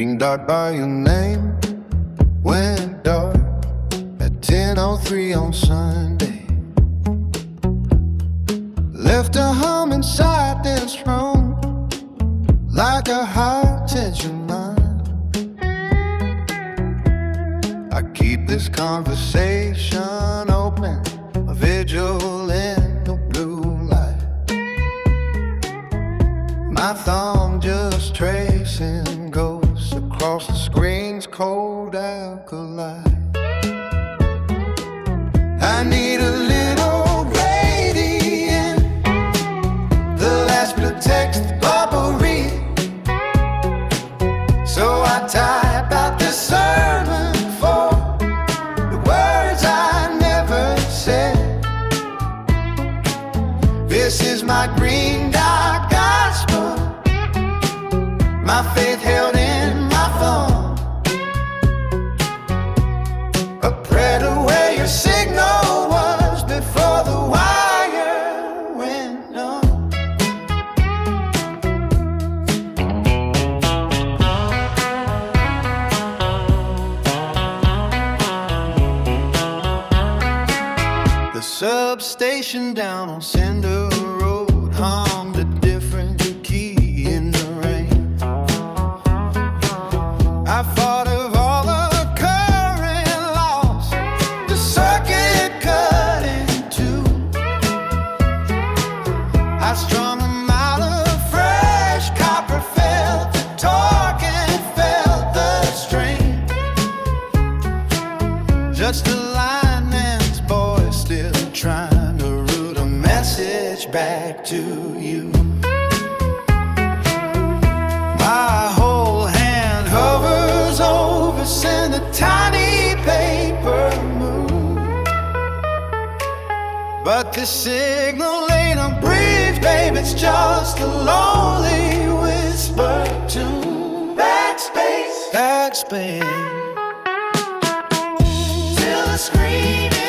green dot by your name went dark at 10:03 on Sunday. Left a hum inside this room like a high tension line. I keep this conversation open, a vigil in the blue light. My thumb just tracing ghosts across the screen's cold alkali. I need a little radiant, the last blue text bubble read. So I type out this sermon for the words I never said. This is my green dot gospel, my faith held in my phone. A prayer to where your signal was before the wire went numb. The substation down on Cinder Road hummed a different key in the rain. I thought of all the current loss, the circuit cut in two. I strung a mile of fresh copper, felt the torque and felt the strain. Just a lineman's boy still trying to route a message back to you. My whole hand hovers over, send a tiny paper moon. But the signal ain't a breeze, babe, it's just a lonely whisper tune. Backspace, backspace, till the screen